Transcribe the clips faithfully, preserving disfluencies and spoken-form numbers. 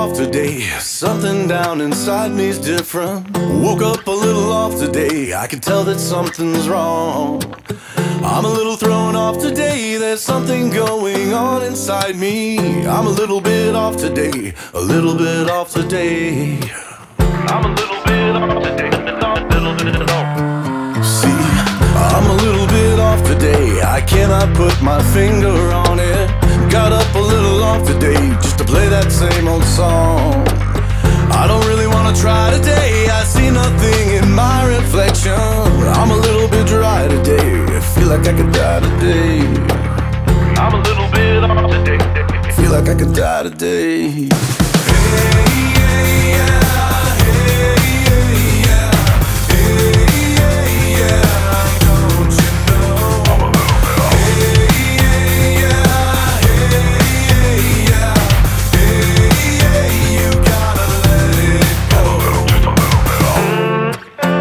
off today. Something down inside me's different. Woke up a little off today. I can tell that something's wrong. I'm a little thrown off today. There's something going on inside me. I'm a little bit off today. A little bit off today. I'm a little bit off today. A little bit off. See, I'm a little bit off today. I cannot put my finger on it. Got up a little off today just to play that same old song. I don't really wanna try today. I see nothing in my reflection. I'm a little bit dry today. I feel like I could die today. I'm a little bit off today. Feel like I could die today. Hey, yeah, yeah, hey, yeah, yeah, hey, yeah, yeah, don't you know? I'm a little bit off. Hey, yeah, yeah, hey, yeah, hey, yeah, you gotta let it go. I'm a little, just a little bit off.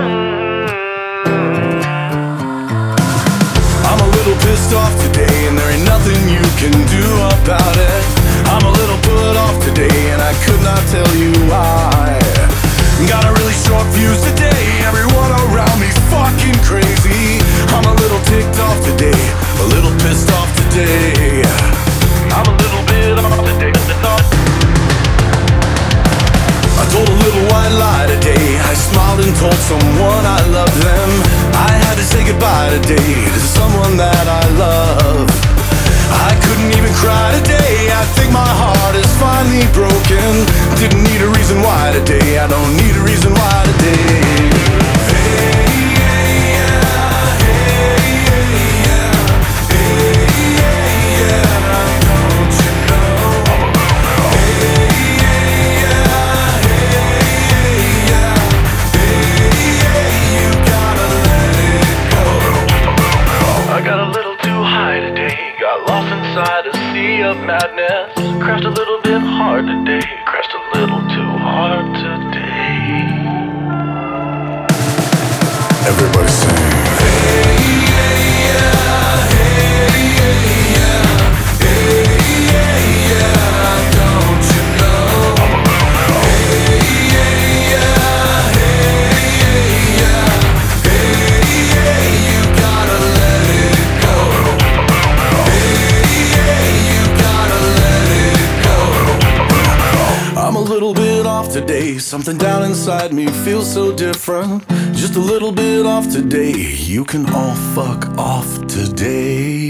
I'm a little pissed off today, and there ain't nothing you can do about it. I'm a little put off today, and I could not tell you why. Got a really short fuse today. Everyone around me's fucking crazy. I'm a little ticked off today, a little pissed off today. I'm a little bit off today. I told a little white lie today. I smiled and told someone I loved them. I had to say goodbye today to someone that I love. I couldn't even cry today. I think my heart is finally broken. Didn't need a reason why today. I don't need a reason why today. Hey, yeah, yeah, hey, yeah, yeah, hey, yeah, yeah, don't you know? Hey, yeah, yeah, hey, yeah, hey, yeah, you gotta let it go. I got a little too high today. Got lost inside a sea of madness. Crashed a little bit hard today. Crashed a little too hard today. Everybody sing. Hey, yeah, yeah, hey, yeah, yeah, hey, yeah, yeah, don't you know? Hey, yeah, yeah, hey, yeah, hey, yeah, you gotta let it go. I'm a little bit off today. Something down inside me feels so different. Just a little bit off today. You can all fuck off today.